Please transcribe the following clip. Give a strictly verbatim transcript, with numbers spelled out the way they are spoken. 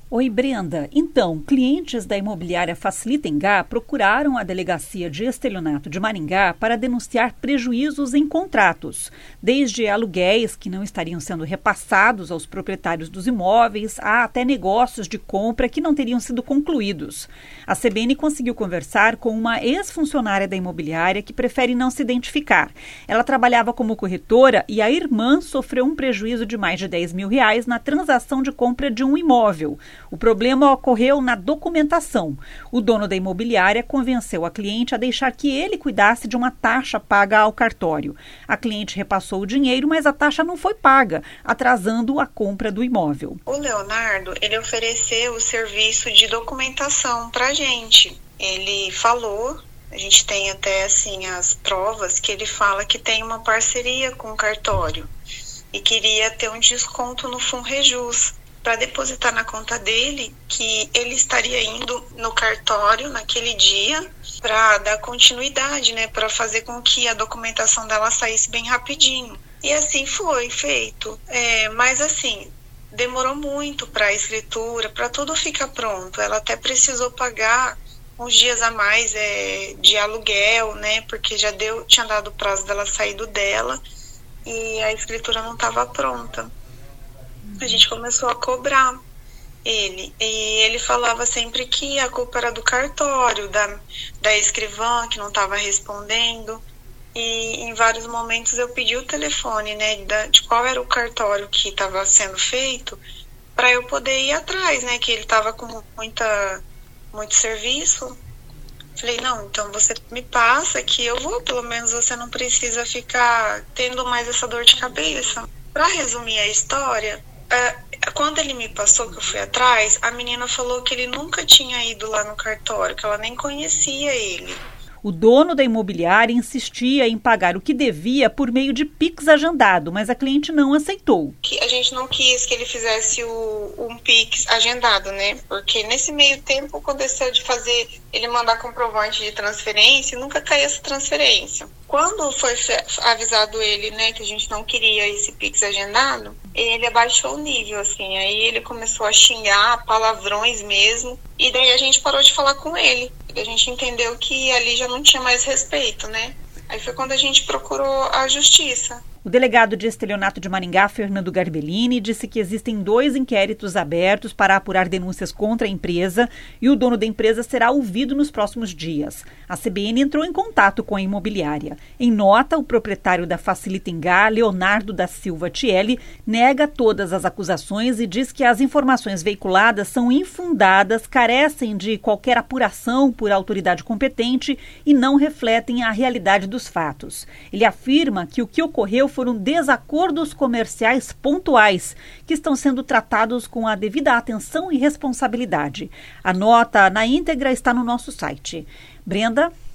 Oi, Brenda. Então, clientes da imobiliária Facilitengá procuraram a Delegacia de Estelionato de Maringá para denunciar prejuízos em contratos, desde aluguéis que não estariam sendo repassados aos proprietários dos imóveis, a até negócios de compra que não teriam sido concluídos. A C B N conseguiu conversar com uma ex-funcionária da imobiliária que prefere não se identificar. Ela trabalhava como corretora e a irmã sofreu um prejuízo de mais de dez mil reais na transação de compra de um imóvel. O problema ocorreu na documentação. O dono da imobiliária convenceu a cliente a deixar que ele cuidasse de uma taxa paga ao cartório. A cliente repassou o dinheiro, mas a taxa não foi paga, atrasando a compra do imóvel. O Leonardo, ele ofereceu o serviço de documentação para a gente. Ele falou, a gente tem até assim as provas, que ele fala que tem uma parceria com o cartório e queria ter um desconto no Funrejus para depositar na conta dele, que ele estaria indo no cartório naquele dia para dar continuidade, né, para fazer com que a documentação dela saísse bem rapidinho. E assim foi feito. É, mas assim, demorou muito para a escritura, para tudo ficar pronto. Ela até precisou pagar uns dias a mais é, de aluguel, né, porque já deu, tinha dado o prazo dela sair do dela e a escritura não estava pronta. A gente começou a cobrar ele, e ele falava sempre que a culpa era do cartório, da, da escrivã que não estava respondendo, e em vários momentos eu pedi o telefone, né, da, de qual era o cartório que estava sendo feito, para eu poder ir atrás, né, que ele estava com muita, muito serviço. Falei, não, então você me passa que eu vou, pelo menos você não precisa ficar tendo mais essa dor de cabeça. Para resumir a história, Uh, quando ele me passou, que eu fui atrás, a menina falou que ele nunca tinha ido lá no cartório, que ela nem conhecia ele. O dono da imobiliária insistia em pagar o que devia por meio de Pix agendado, mas a cliente não aceitou. Que a gente não quis que ele fizesse o, um Pix agendado, né? Porque nesse meio tempo aconteceu de fazer ele mandar comprovante de transferência e nunca caiu essa transferência. Quando foi avisado ele, né, que a gente não queria esse Pix agendado, ele abaixou o nível, assim. Aí ele começou a xingar, palavrões mesmo. E daí a gente parou de falar com ele. A gente entendeu que ali já não tinha mais respeito, né? Aí foi quando a gente procurou a justiça. O delegado de Estelionato de Maringá, Fernando Garbellini, disse que existem dois inquéritos abertos para apurar denúncias contra a empresa e o dono da empresa será ouvido nos próximos dias. A C B N entrou em contato com a imobiliária. Em nota, o proprietário da Facilitengá, Leonardo da Silva Thiele, nega todas as acusações e diz que as informações veiculadas são infundadas, carecem de qualquer apuração por autoridade competente e não refletem a realidade dos fatos. Ele afirma que o que ocorreu foram desacordos comerciais pontuais que estão sendo tratados com a devida atenção e responsabilidade. A nota na íntegra está no nosso site. Brenda?